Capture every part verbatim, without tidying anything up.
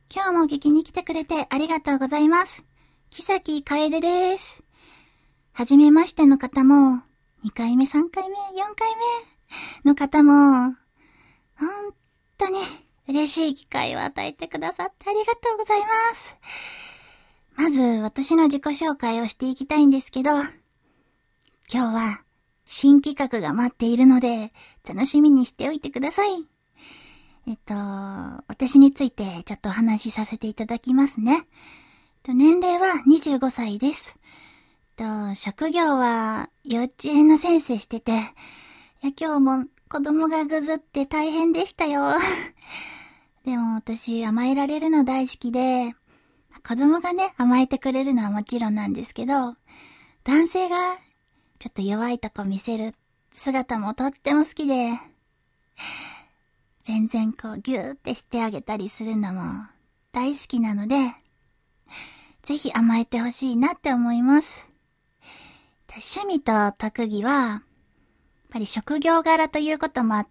今日も聞きに来てくれてありがとうございます。木崎楓です。はじめましての方も、にかいめ、さんかいめ、よんかいめの方も、本当に嬉しい機会を与えてくださってありがとうございます。まず私の自己紹介をしていきたいんですけど、今日は新企画が待っているので楽しみにしておいてください。えっと、私についてちょっとお話しさせていただきますね。年齢はにじゅうごさいです。と職業は幼稚園の先生してて、いや今日も子供がぐずって大変でしたよ。でも私甘えられるの大好きで、子供がね甘えてくれるのはもちろんなんですけど、男性がちょっと弱いとこ見せる姿もとっても好きで、全然こうギューってしてあげたりするのも大好きなので、ぜひ甘えてほしいなって思います。趣味と特技は、やっぱり職業柄ということもあって、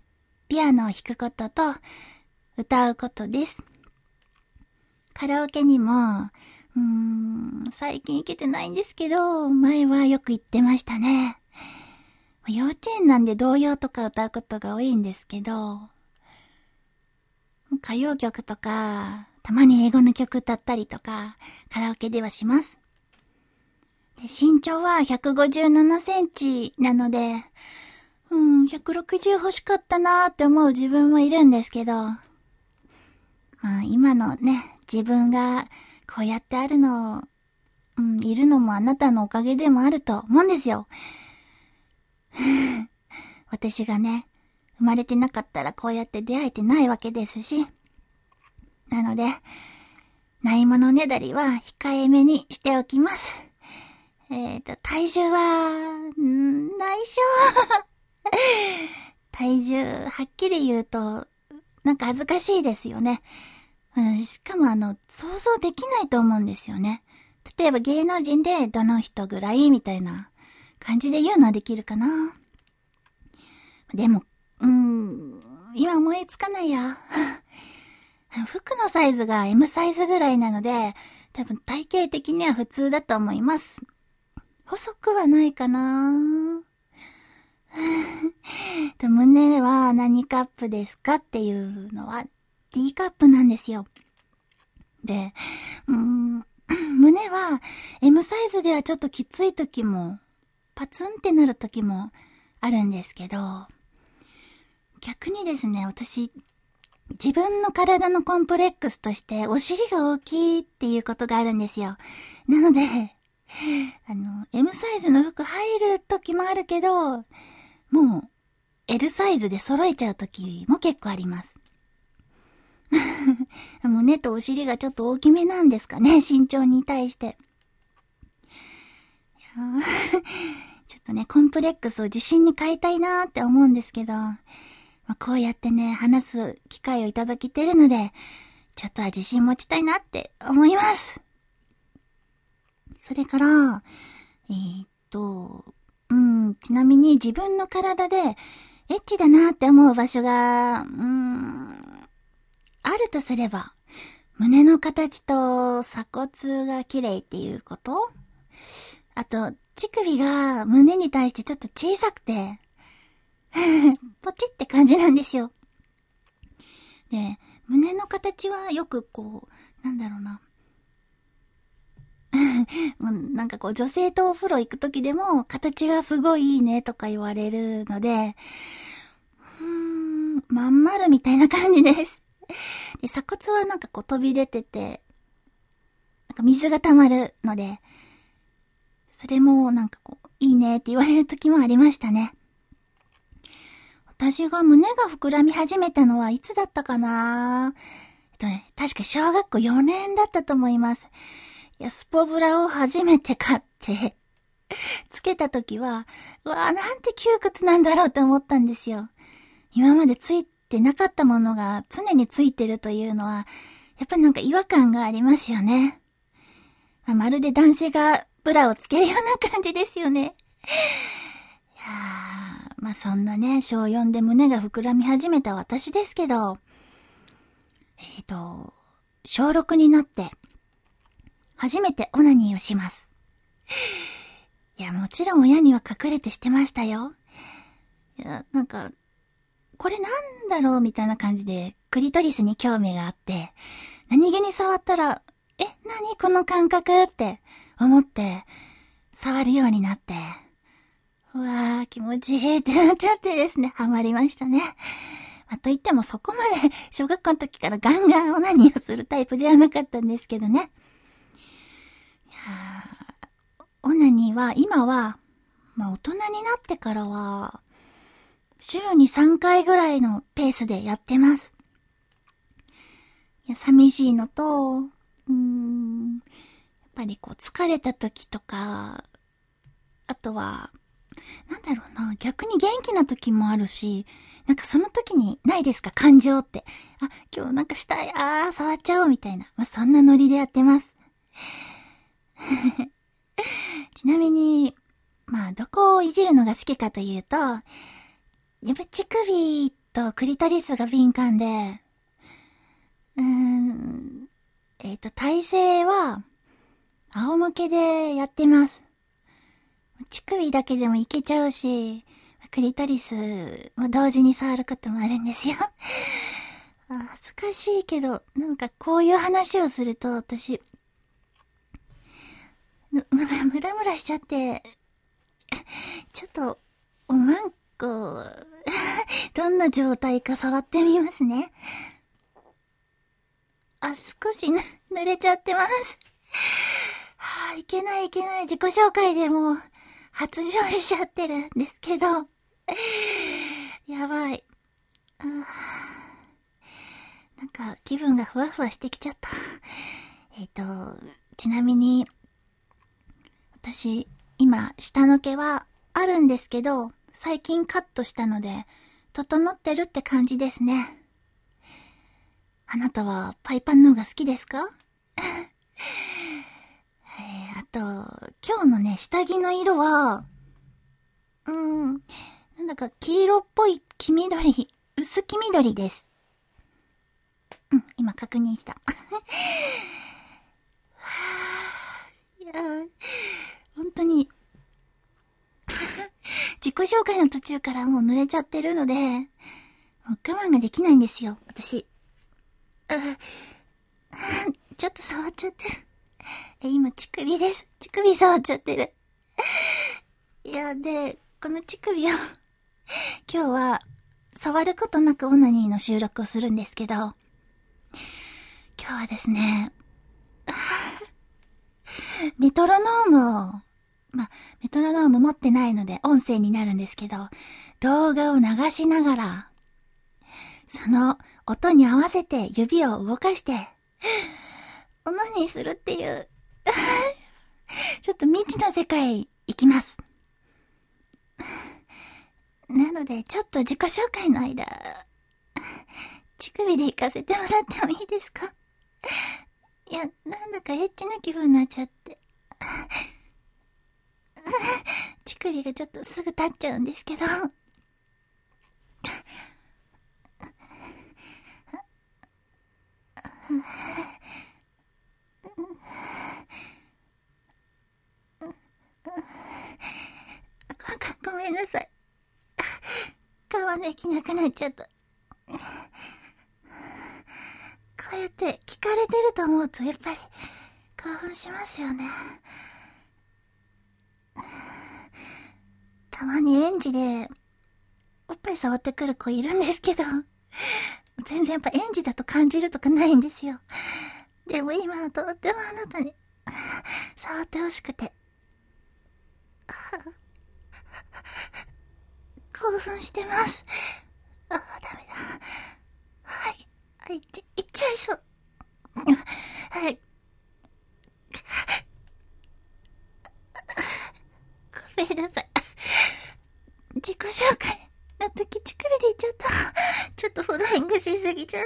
ピアノを弾くことと歌うことです。カラオケにも、うーん、最近行けてないんですけど、前はよく行ってましたね。幼稚園なんで童謡とか歌うことが多いんですけど、歌謡曲とか、たまに英語の曲歌ったりとか、カラオケではします。で身長はひゃくごじゅうななセンチなので、うん、ひゃくろくじゅう欲しかったなーって思う自分もいるんですけど、まあ今のね、自分がこうやってあるの、うん、いるのもあなたのおかげでもあると思うんですよ。私がね、生まれてなかったらこうやって出会えてないわけですし、なので、ないものねだりは控えめにしておきます。えっと、体重は、ん内緒。体重、はっきり言うと、なんか恥ずかしいですよね。しかもあの、想像できないと思うんですよね。例えば芸能人でどの人ぐらいみたいな感じで言うのはできるかな。でも、うーん、今思いつかないや。服のサイズが エム サイズぐらいなので、多分体型的には普通だと思います。細くはないかな。胸は何カップですかっていうのは D カップなんですよ。で、うーん、胸は エム サイズではちょっときつい時も、パツンってなる時もあるんですけど、逆にですね、私、自分の体のコンプレックスとしてお尻が大きいっていうことがあるんですよ。なので、あの、エム サイズの服入る時もあるけど、もう エル サイズで揃えちゃう時も結構あります。胸とお尻がちょっと大きめなんですかね、身長に対して。いやちょっとね、コンプレックスを自信に変えたいなーって思うんですけど、まあ、こうやってね、話す機会をいただけてるので、ちょっとは自信持ちたいなって思います。それから、えー、っと、うん、ちなみに自分の体でエッチだなって思う場所が、うーん、あるとすれば、胸の形と鎖骨が綺麗っていうこと？あと、乳首が胸に対してちょっと小さくて、ポチって感じなんですよ。で、胸の形はよくこう、なんだろうな。なんかこう女性とお風呂行くときでも形がすごいいいねとか言われるので、うーん、まん丸みたいな感じです。で、鎖骨はなんかこう飛び出てて、なんか水が溜まるので、それもなんかこう、いいねって言われるときもありましたね。私が胸が膨らみ始めたのはいつだったかな？えっとね、確か小学校よねんだったと思います。いや、スポブラを初めて買って、つけたときは、うわぁ、なんて窮屈なんだろうって思ったんですよ。今までついてなかったものが常についてるというのは、やっぱりなんか違和感がありますよね。まあ、まるで男性がブラをつけるような感じですよね。いやー、まあそんなね、小よんで胸が膨らみ始めた私ですけど、えーと、 小ろくになって、初めてオナニーをします。いや、もちろん親には隠れてしてましたよ。いや、なんか、これなんだろうみたいな感じで、クリトリスに興味があって、何気に触ったら、え、何この感覚って思って、触るようになって、うわー気持ちいいってなっちゃってですね、ハマりましたね。まあ、といってもそこまで小学校の時からガンガンオナニーをするタイプではなかったんですけどね。いやー、オナニーは今は、まあ大人になってからは、週にさんかいぐらいのペースでやってます。いや、寂しいのと、うーん、やっぱりこう疲れた時とか、あとは、なんだろうな、逆に元気な時もあるし、なんかその時にないですか、感情って。あ、今日なんかしたい、あー、触っちゃおうみたいな。まあ、そんなノリでやってます。ちなみに、まあ、どこをいじるのが好きかというと、やっぱ乳首とクリトリスが敏感で、うーん、えっと、体勢は、仰向けでやってます。乳首だけでもいけちゃうし、クリトリスも同時に触ることもあるんですよ。あ、恥ずかしいけど、なんかこういう話をすると私、む、むらむらしちゃって、ちょっと、おまんこ、どんな状態か触ってみますね。あ、少しぬ濡れちゃってます。はあ、いけないいけない。自己紹介でもう発情しちゃってるんですけど。やばい。あ、なんか気分がふわふわしてきちゃった。えっと、ちなみに、私、今、下の毛はあるんですけど、最近カットしたので、整ってるって感じですね。あなたはパイパンの方が好きですか？えー、あと、今日のね、下着の色は、うーん、なんだか黄色っぽい黄緑、薄黄緑です。うん、今確認した。いやー、本当に、自己紹介の途中からもう濡れちゃってるので、もう我慢ができないんですよ、私。ちょっと触っちゃってる。え、今乳首です。乳首触っちゃってる。いや、で、この乳首を今日は触ることなくオナニーの収録をするんですけど、今日はですね、メトロノームを、ま、メトロノーム持ってないので音声になるんですけど、動画を流しながら、その音に合わせて指を動かして、オナニーするっていう、ちょっと未知の世界行きます。なので、ちょっと自己紹介の間、乳首で行かせてもらってもいいですか？いや、なんだかエッチな気分になっちゃって。乳首がちょっとすぐ立っちゃうんですけど。ごめんなさい。我慢できなくなっちゃった。こうやって聞かれてると思うとやっぱり興奮しますよね。たまに園児でおっぱい触ってくる子いるんですけど、全然やっぱ園児だと感じるとかないんですよ。でも今はとってもあなたに触ってほしくて。興奮してます。ああ、ダメだ。はい。あ、いっちゃ、いっちゃいそう。はい。ごめんなさい。自己紹介の時乳首で言っちゃった。ちょっとフライングしすぎちゃった。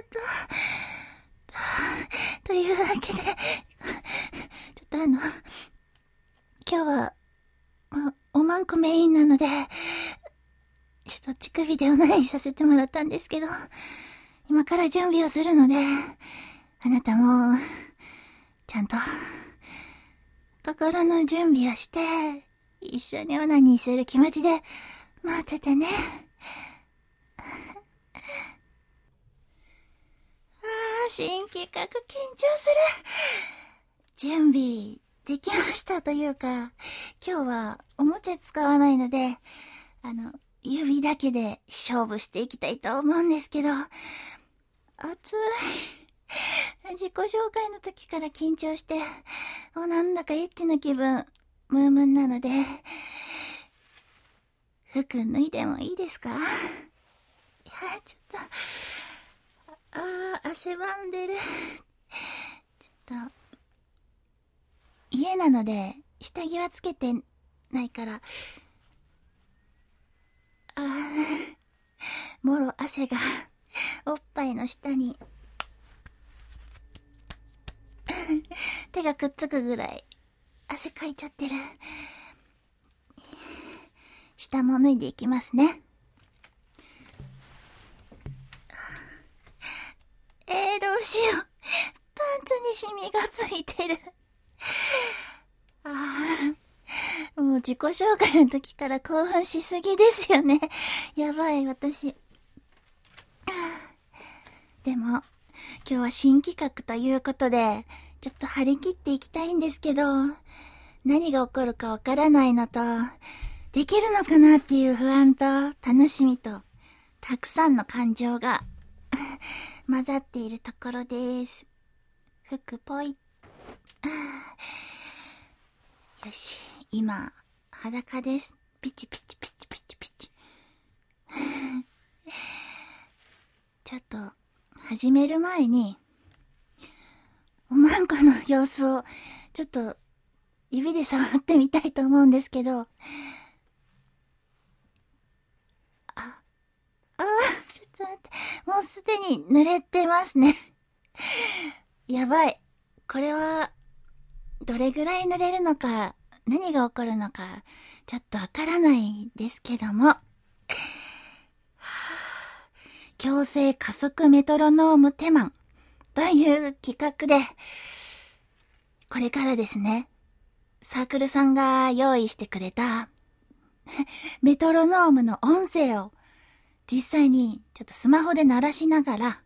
というわけで、ちょっとあの、今日は、ま、おまんこメインなので、ちょっと乳首でおなりさせてもらったんですけど、今から準備をするので、 あなたも、ちゃんと、心の準備をして、一緒にオナニーする気持ちで、待っててね。ああ、新企画緊張する。準備できましたというか、今日はおもちゃ使わないので、あの、指だけで勝負していきたいと思うんですけど、熱い。自己紹介の時から緊張して、もうなんだかエッチな気分、ムームンなので、服脱いでもいいですか？いや、ちょっと、あー、汗ばんでる。ちょっと、家なので、下着はつけてないから、あー、もろ汗が、おっぱいの下に、手がくっつくぐらい、汗かいちゃってる。下も脱いでいきますね。えー、どうしよう。パンツにシミがついてる。ああ、もう自己紹介の時から興奮しすぎですよね。やばい、私。でも、今日は新企画ということで、ちょっと張り切っていきたいんですけど、何が起こるかわからないのと、できるのかなっていう不安と楽しみと、たくさんの感情が混ざっているところです。服ぽい。よし、今、裸です。ピチピチピチピチピチ。ちょっと、始める前に、おまんこの様子を、ちょっと、指で触ってみたいと思うんですけど、あ、あー、ちょっと待って、もうすでに濡れてますね。やばい。これは、どれぐらい濡れるのか、何が起こるのか、ちょっとわからないですけども。強制加速メトロノームテマンという企画で、これからですね、サークルさんが用意してくれたメトロノームの音声を実際にちょっとスマホで鳴らしながら、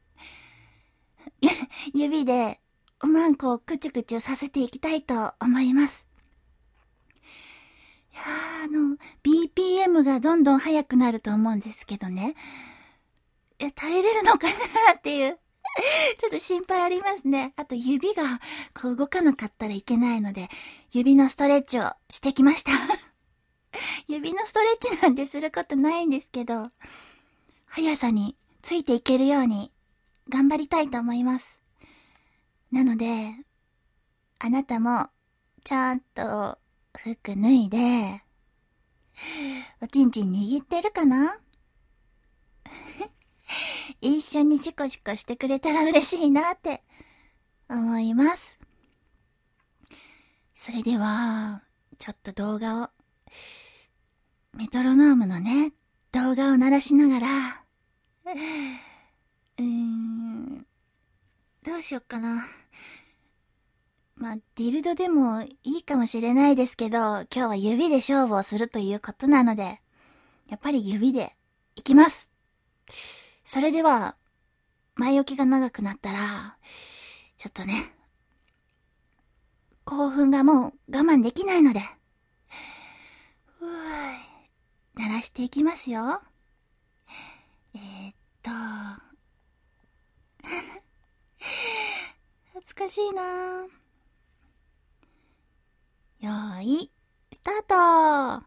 指でおまんこをクチュクチュさせていきたいと思います。いやー、あの、ビーピーエム がどんどん速くなると思うんですけどね。いや、耐えれるのかなっていう、ちょっと心配ありますね。あと指がこう動かなかったらいけないので、指のストレッチをしてきました。指のストレッチなんてすることないんですけど、速さについていけるように頑張りたいと思います。なので、あなたもちゃんと服脱いで、おちんちん握ってるかな？一緒にシコシコしてくれたら嬉しいなって思います。それでは、ちょっと動画を、メトロノームのね、動画を鳴らしながら、うーん、どうしよっかな。まあ、ディルドでもいいかもしれないですけど、今日は指で勝負をするということなので、やっぱり指でいきます。それでは、前置きが長くなったら、ちょっとね、興奮がもう我慢できないので、うーい、鳴らしていきますよ。えー、っと、恥ずかしいなぁ。よーい、スタート。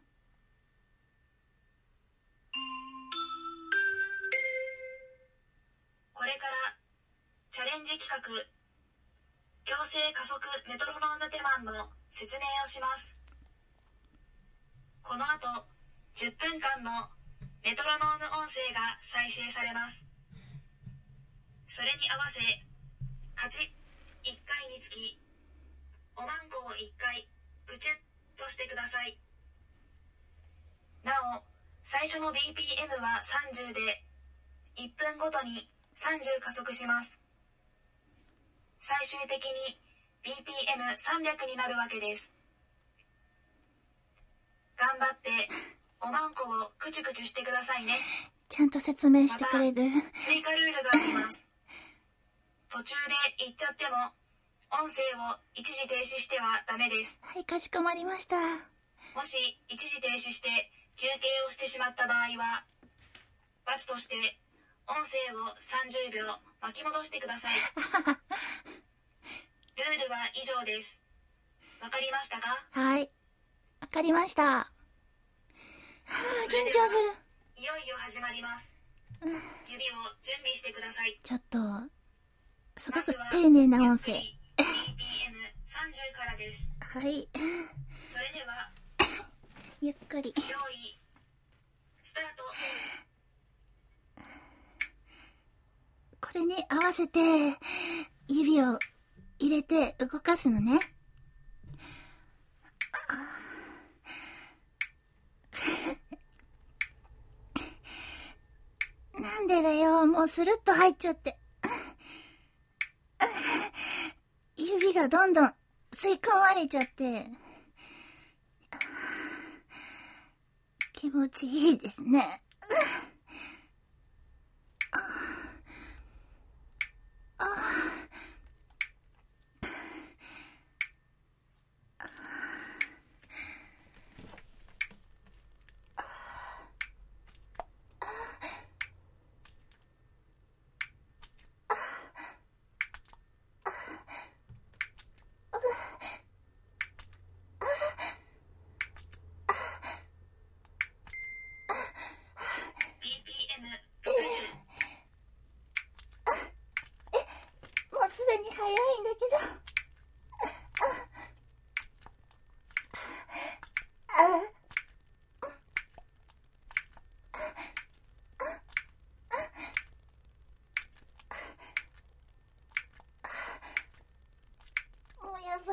これからチャレンジ企画強制加速メトロノームテマンの説明をします。この後じゅっぷんかんのメトロノーム音声が再生されます。それに合わせカチッいっかいにつきおまんこをいっかいプチュッとしてください。なお最初の ビーピーエム はさんじゅうでいっぷんごとにさんじゅう加速します。 最終的に ビーピーエムさんびゃく になるわけです。頑張っておまんこをクチュクチュしてくださいね。 ちゃんと説明してくれる。 また追加ルールがあります。途中で言っちゃっても音声を一時停止してはダメです。 はい、かしこまりました。 もし一時停止して休憩をしてしまった場合は、罰として音声をさんじゅうびょう巻き戻してください。ルールは以上です。わかりましたか？ はい、わかりました。はあ、緊張する。 いよいよ始まります。指を準備してください。 ちょっとすごく丁寧な音声。 ビーピーエムさんじゅう からです。 はい。 それではゆっくり。 用意スタート。 これに合わせて指を入れて動かすのね。なんでだよ、もうスルッと入っちゃって。指がどんどん吸い込まれちゃって。気持ちいいですね。もうすでに早いんだけど。もうやばい。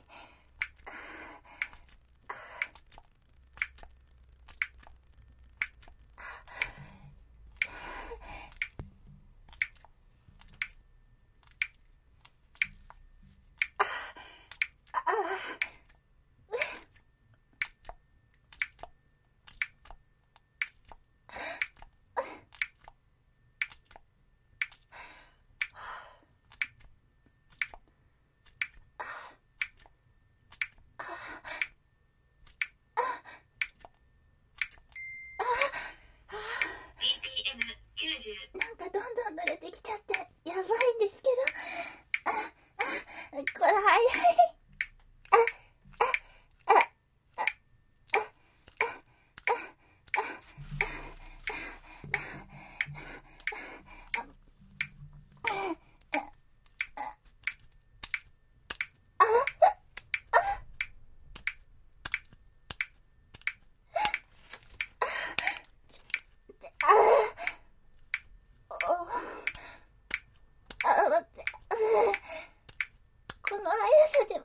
なんかどんどん濡れてきちゃってやばいんですけど、ああこれ早い。あ、待って。この速さでも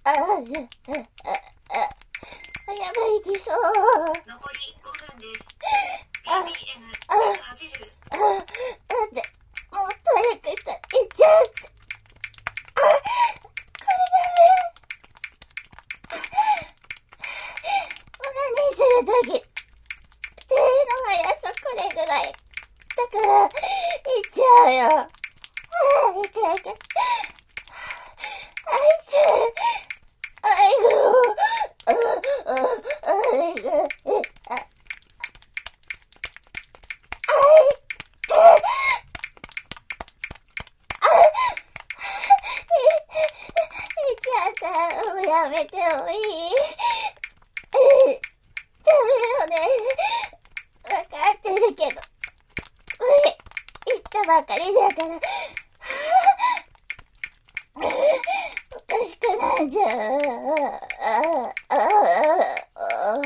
あ、あ、あ、あ、やばい、きそう。 残りごふんです。 あ、 ビーピーエムひゃくはちじゅう。 あ、なんで、もっと早くしたらいっちゃうって。あ、これダメ。オナニーするとき、手の速さこれぐらい。だから、いっちゃうよ。ああ、いくいく。あいつ、あいぐ、あ、あ、あいぐ、あ、あいぐ、あ、いっちゃった。もうやめてもいい。ダメよね。わかってるけど。言ったばかりだから。おかしくないじゃん。ああ、ああ、あ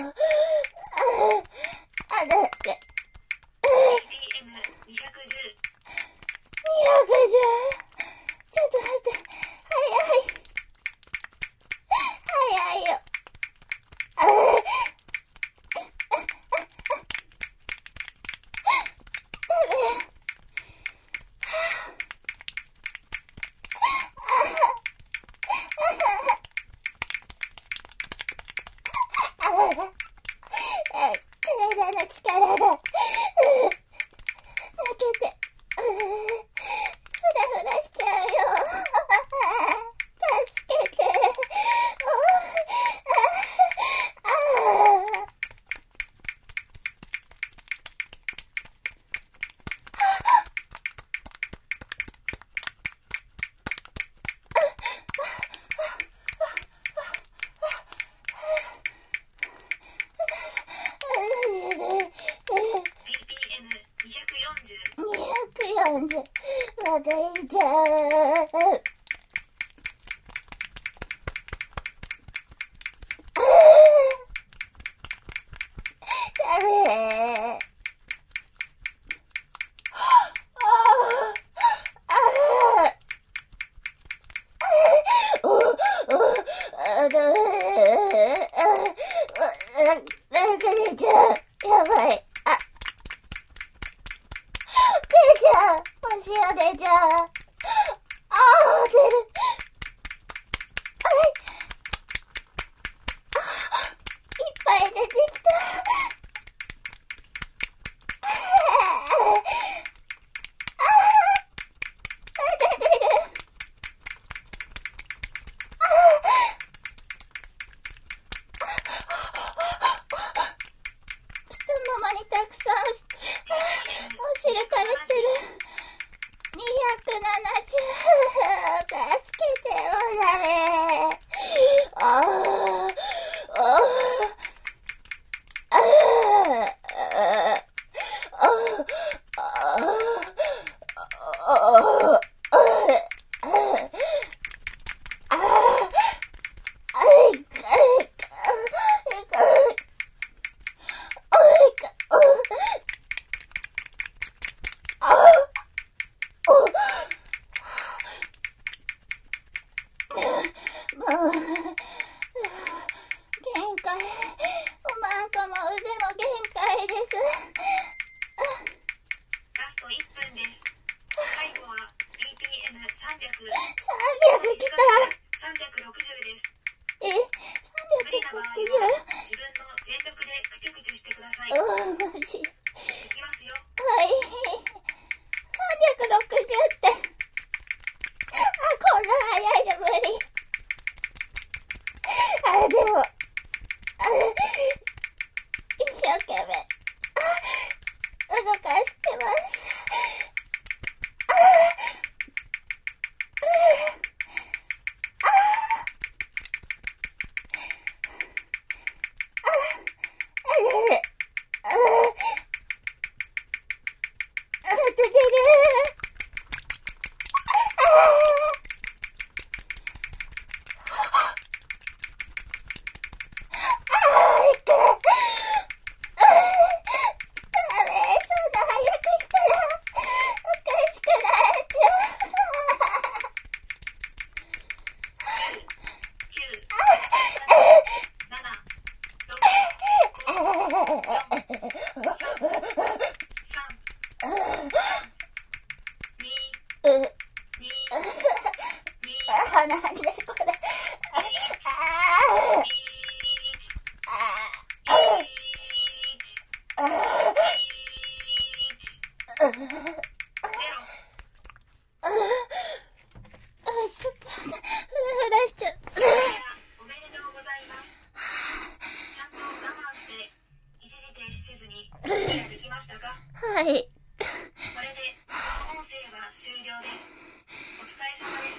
あ、だって。 ビーピーエムにひゃくじゅう。 にひゃくじゅう。ちょっと待って。早い。早いよ。ああ。体の力が抜けてフラフラしちゃうよ。助けて。ああ。まだいいじゃん。ダメ。ああ。お、お、あ、ダメ。あ、なんか出ちゃう。やばい。あ、出ちゃう。もしよ出ちゃう。ああ、出る。あれ、あ、いっぱい出てきた。ああ、まだ出る。ああ、太ももにたくさんお汁垂れてる。にひゃくななじゅう。助けてよ、ダメ。ああ、ああ、ああ、ああ、 なんでこれ。ああ。ちょっと、フラフラしちゃった。 おめでとうございます。ちゃんと我慢して一時停止せずにクリアできましたか？ はい。 これでこの音声は終了です。お疲れ様でした。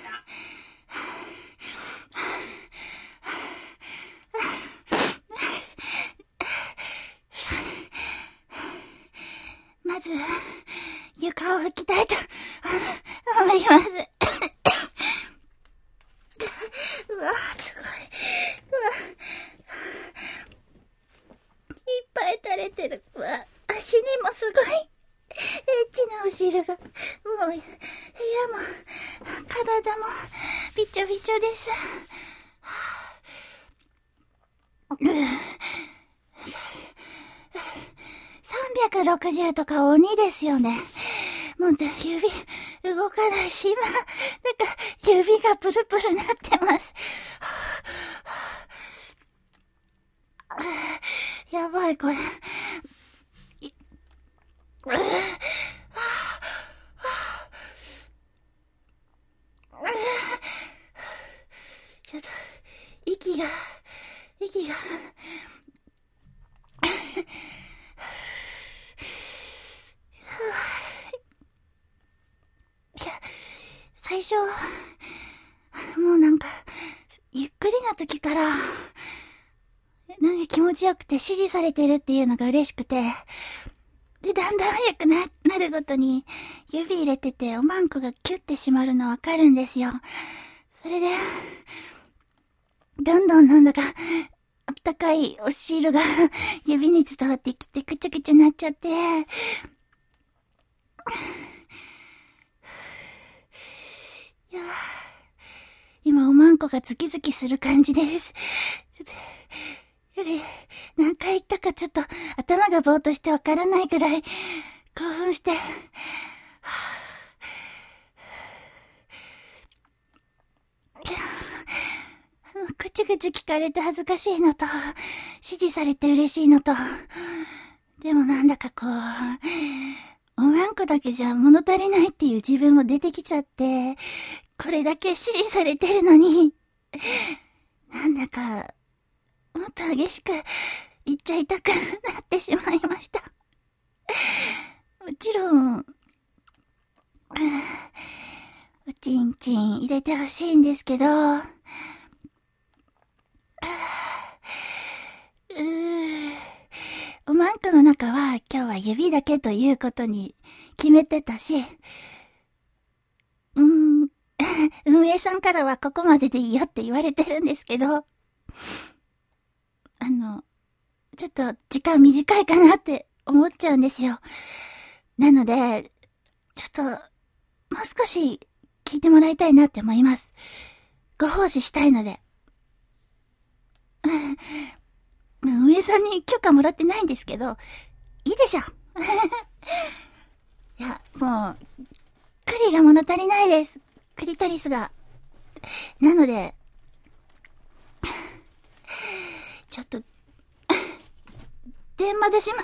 まず床を拭きたいと思います。うわ、すごい。うわ、いっぱい垂れてる。うわ、足にもすごいエッチなお汁が。もう部屋も体もびちょびちょです。さんびゃくろくじゅうとか鬼ですよね。もう指動かないし、今、なんか指がプルプルなってます。やばい、これ。ちょっと、息が、息が。いや、最初、もうなんか、ゆっくりな時から、なんか気持ちよくて指示されてるっていうのが嬉しくて、で、だんだん早く な, なるごとに、指入れてておまんこがキュッて締まるのわかるんですよ。それで、どんどんなんだか、あったかいお汁が指に伝わってきて、くちゃくちゃなっちゃって、いや今おまんこがズキズキする感じです。何回言ったかちょっと頭がぼーっとしてわからないぐらい興奮して、ぐちぐち聞かれて恥ずかしいのと、指示されて嬉しいのと、でもなんだかこう、おまんこだけじゃ物足りないっていう自分も出てきちゃって、これだけ指示されてるのに、なんだか、もっと激しく言っちゃいたくなってしまいました。もちろん、おちんちん入れてほしいんですけど、うーおまんこの中は今日は指だけということに決めてたし、うーん、運営さんからはここまででいいよって言われてるんですけど、あの、ちょっと時間短いかなって思っちゃうんですよ。なので、ちょっと、もう少し聞いてもらいたいなって思います。ご奉仕したいので。運営さんに許可もらってないんですけど、いいでしょ。いや、もう、クリが物足りないです。クリトリスが。なので、ちょっと、電話でします。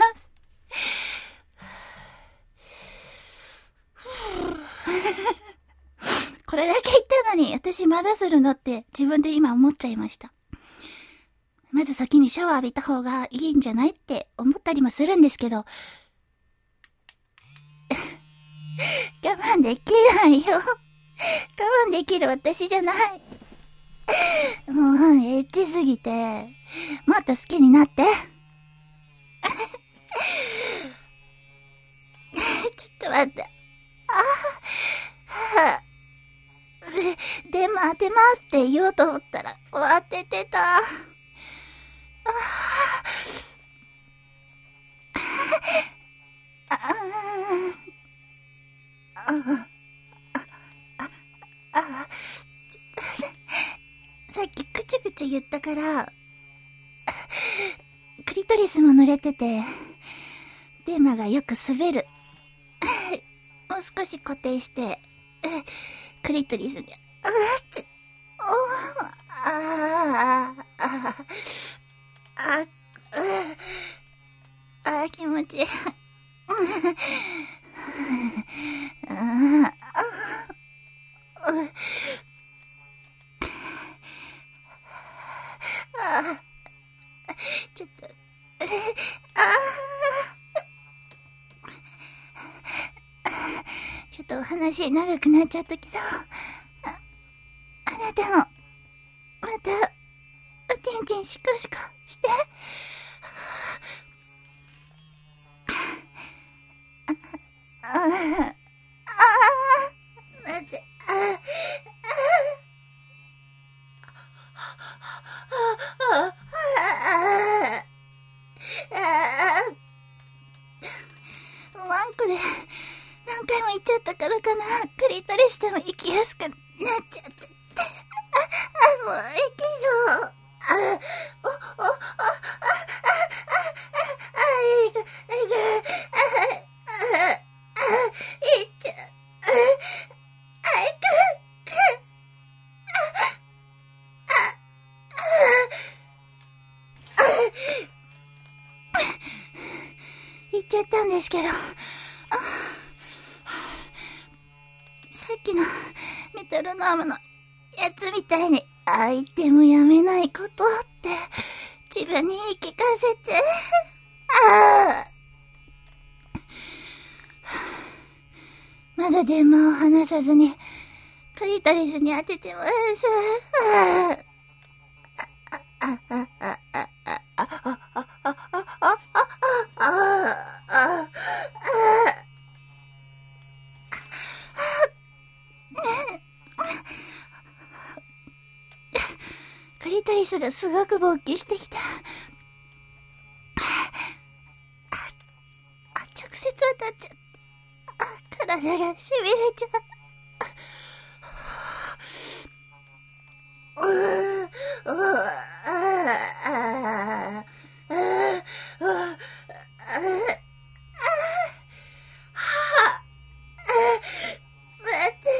これだけ言ったのに、私まだするのって自分で今思っちゃいました。まず先にシャワー浴びた方がいいんじゃないって思ったりもするんですけど、我慢できないよ。我慢できる私じゃない。もう、エッチすぎて、もっと好きになって。ちょっと待って。ああ、電話当てますって言おうと思ったら、当ててた。ああ、ああ、あ、さっきくちくち言ったから、クリトリスも濡れてて、電話がよく滑る。もう少し固定して、クリトリスで、あーって、 ああ、ちょっと、ああ、ちょっとお話長くなっちゃったけど、あ、あなたも、また、おちんちんシコシコして。ああ、ああ、待って、ああ、ああ、ああ、ああ、ワンコで何回も言っちゃったからかな。クリトリスでも行きやすくなっちゃってって。あ、あ、もう行きそう。あ、お、お、お、あ、あ、あ、あ、いく、いく、あ、あ、あ、いっちゃ、あ、あ、いく、く、あ、あ、あ、言っちゃったんですけど、あ、さっきのメトロノームのやつみたいに相手もやめないことって自分に言い聞かせて。ああ、まだ電話を離さずにクリトリスに当ててます。ああ、あ、あ、あ、あ、あ、あ、あ、あ、あ、あ、あ、あ、あ、あ、クリトリスがすごく勃起してきた。あ、あ、直接当たっちゃって、あ、体がしびれちゃう。うー、うー、あー、あー、あー、あー、待って、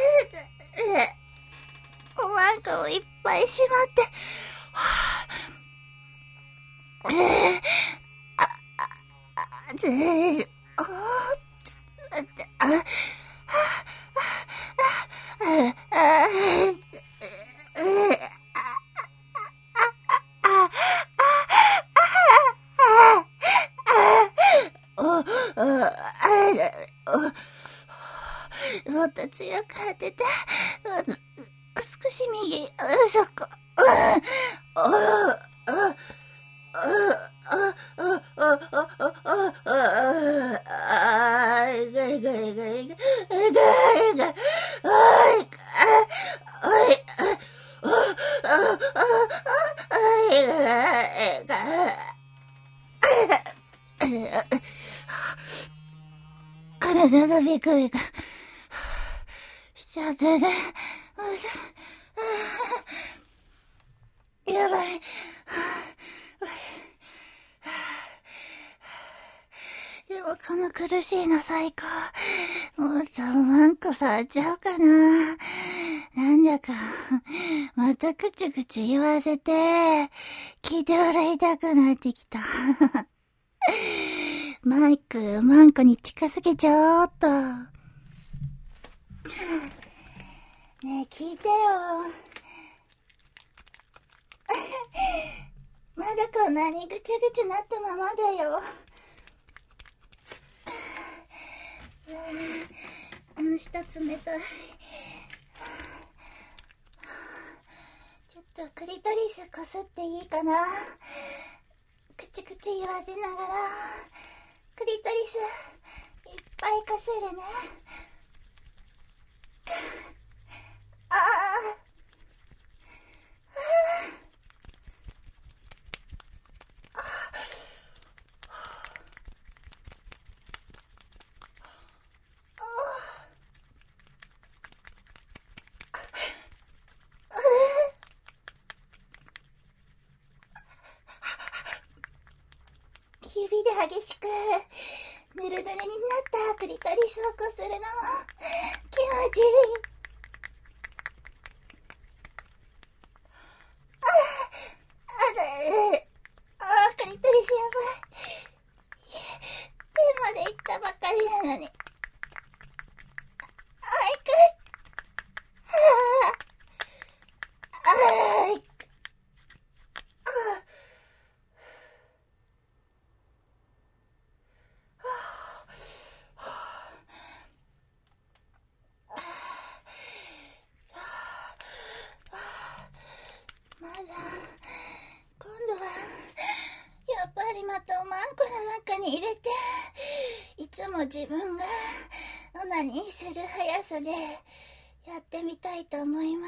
おまんこをいっぱいしまって、あ、あ、ずー、おー、待って、あ、あ、あ、あ、もっと強く当てて、少し右、そこ。体がビクビクしちゃってね。やばい。でもこの苦しいの最高。もうさ、ワンコ触っちゃおうかな。なんだか、またくちゅくちゅ言わせて、聞いてもらいたくなってきた。マイク、マンコに近づけちゃおうっと。ねえ、聞いてよ。まだこんなにぐちゅぐちゅなったままだよ。あの下冷たい。ちょっとクリトリスこすっていいかな。くちくち言わせながらクリトリスいっぱいこするね。ああ、指で激しくぬるぬるになったクリトリスをこするのも気持ちいい。ああ、ああ、クリトリスやばい。天まで行ったばかりなのに。あいく、ああ、 に入れて、いつも自分がオナニーする速さでやってみたいと思います。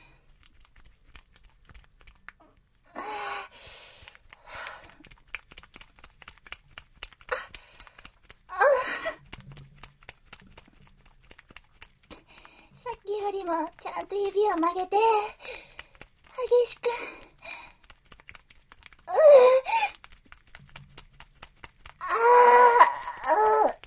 さっきよりもちゃんと指を曲げて激しく、うあああ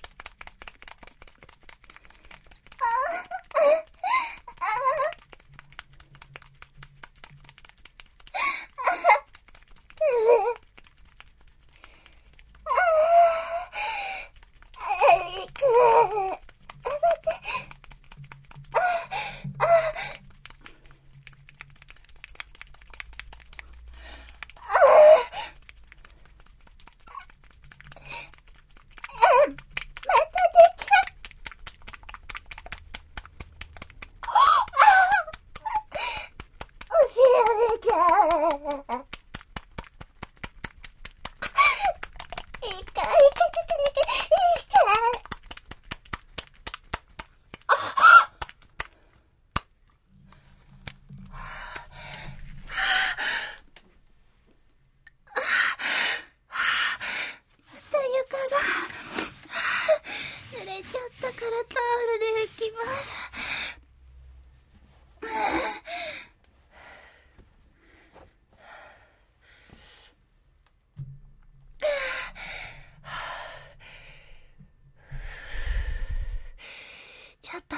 ちょっと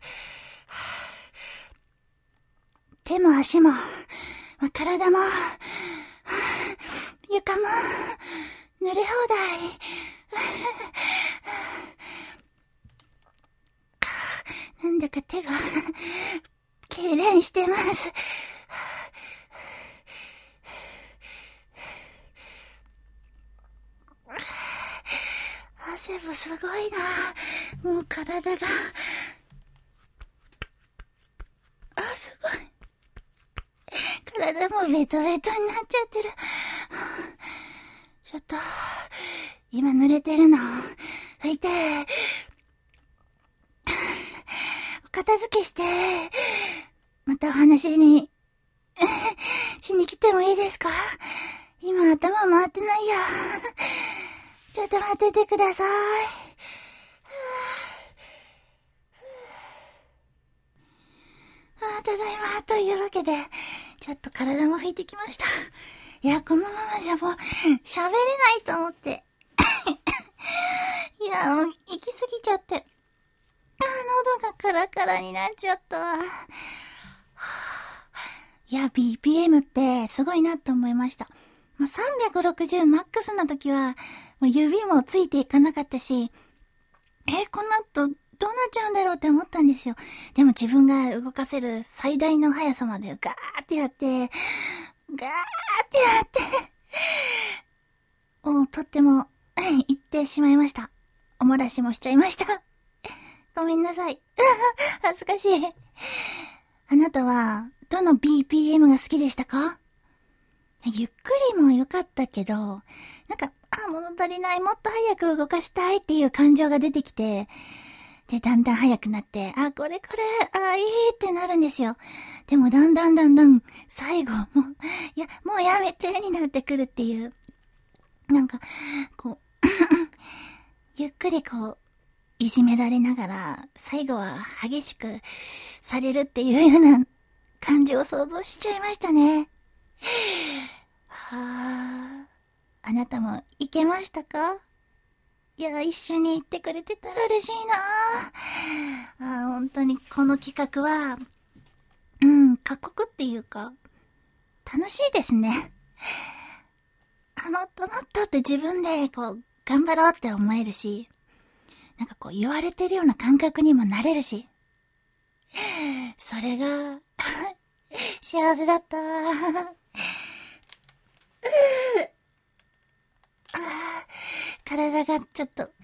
手も足も体も床も濡れ放題。なんだか手が痙攣してます。汗もすごいな。もう体が、あ、すごい。体もベトベトになっちゃってる。ちょっと今濡れてるの拭いて、お片付けして、またお話にしに来てもいいですか？今頭回ってないや。ちょっと待っててください。あ、ただいま。というわけで、ちょっと体も拭いてきました。いや、このままじゃもう喋れないと思って。いや、もう行き過ぎちゃって。あ、喉がカラカラになっちゃった。いや、ビーピーエム ってすごいなって思いました。もうさんびゃくろくじゅうマックスの時は、もう指もついていかなかったし、え、この後どうなっちゃうんだろうって思ったんですよ。でも自分が動かせる最大の速さまでガーってやって、ガーってやって、もうとっても行ってしまいました。おもらしもしちゃいました。ごめんなさい。恥ずかしい。あなたはどの ビーピーエム が好きでしたか？ゆっくりも良かったけど、なんか、あ、物足りない、もっと早く動かしたいっていう感情が出てきて、で、だんだん早くなって、あ、これこれ、あ、いいってなるんですよ。でも、だんだんだんだん、最後、もう、いや、もうやめてになってくるっていう。なんか、こう、ゆっくりこう、いじめられながら、最後は激しくされるっていうような感じを想像しちゃいましたね。はぁ、あなたも行けましたか？いや、一緒に行ってくれてたら嬉しいなぁ。あ、本当にこの企画は、うん、過酷っていうか、楽しいですね。あ、もっともっとって自分でこう、頑張ろうって思えるし、なんかこう言われてるような感覚にもなれるし、それが、幸せだった。体がちょっと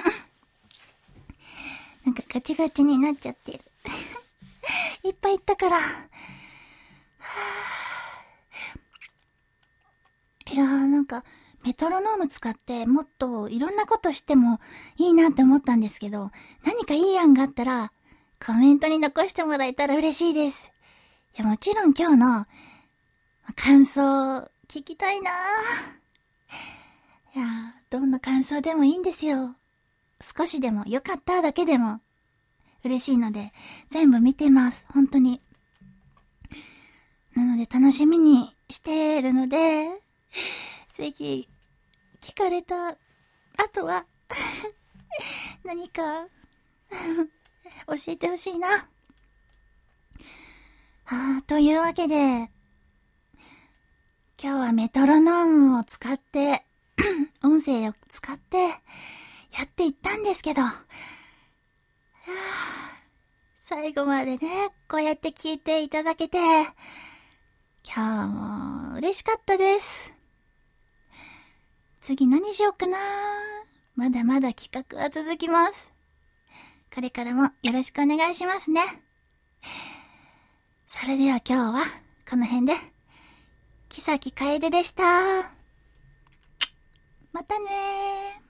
なんかガチガチになっちゃってる。いっぱい行ったから。いやーなんかメトロノーム使ってもっといろんなことしてもいいなって思ったんですけど、何かいい案があったらコメントに残してもらえたら嬉しいです。いや、もちろん今日の感想聞きたいなぁ。いや、どんな感想でもいいんですよ。少しでもよかっただけでも嬉しいので全部見てます。本当に。なので楽しみにしてるので、ぜひ聞かれた後は何か教えてほしいな。あー、というわけで今日はメトロノームを使って音声を使ってやっていったんですけど、最後までねこうやって聞いていただけて今日も嬉しかったです。次何しようかな。まだまだ企画は続きます。これからもよろしくお願いしますね。それでは今日はこの辺で、木崎楓でした。またねー。